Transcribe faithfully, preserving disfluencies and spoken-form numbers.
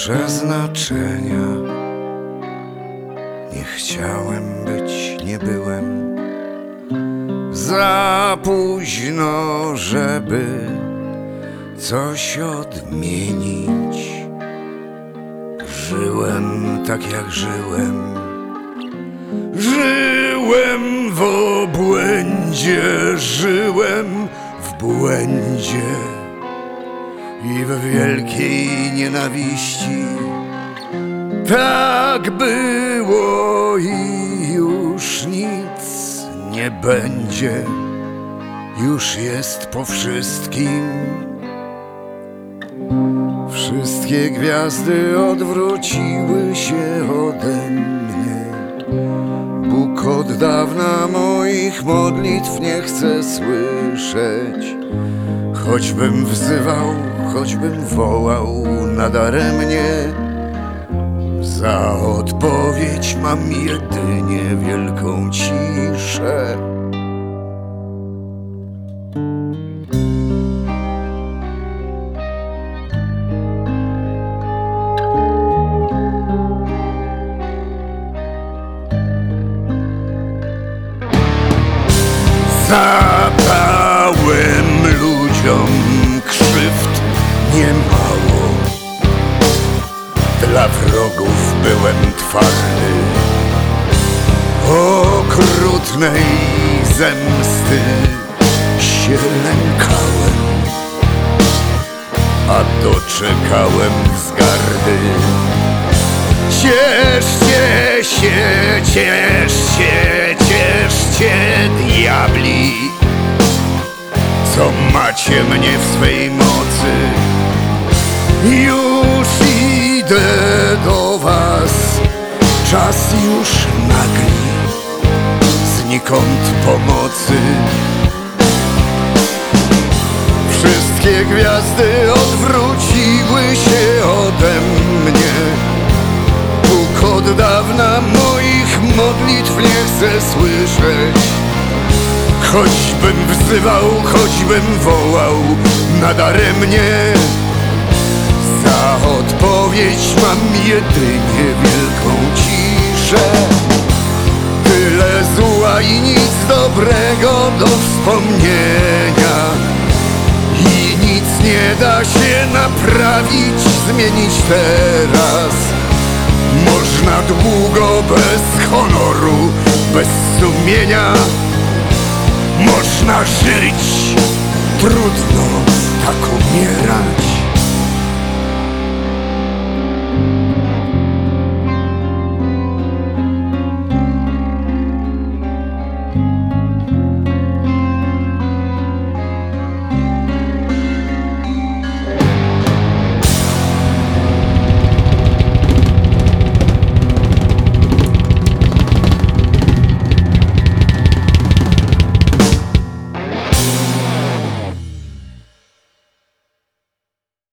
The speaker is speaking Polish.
przeznaczenia. Nie chciałem być, nie byłem. Za późno, żeby coś odmienić. Żyłem tak jak żyłem. Żyłem w obłędzie, żyłem w błędzie i w wielkiej nienawiści. Tak było i już nic nie będzie. Już jest po wszystkim. Wszystkie gwiazdy odwróciły się ode mnie. Bóg od dawna moich modlitw nie chce słyszeć. Choćbym wzywał, choćbym wołał nadaremnie, za odpowiedź mam jedynie wielką ciszę. Zadałem ludziom krzywd niemało. Dla wrogów byłem twardy. Okrutnej zemsty się lękałem, a doczekałem wzgardy. Cieszcie się, cieszcie, cieszcie, diabli, co macie mnie w swej mocy. Już idę do was, czas już nagli, znikąd pomocy. Wszystkie gwiazdy odwróciły się ode mnie. Bóg od dawna moich modlitw nie chce słyszeć. Choćbym wzywał, choćbym wołał nadaremnie, za odpowiedź mam jedynie wielką ciszę. Tyle zła i nic dobrego do wspomnienia, i nic nie da się naprawić, zmienić teraz. Można długo bez honoru, bez sumienia. Można żyć, trudno tak umierać.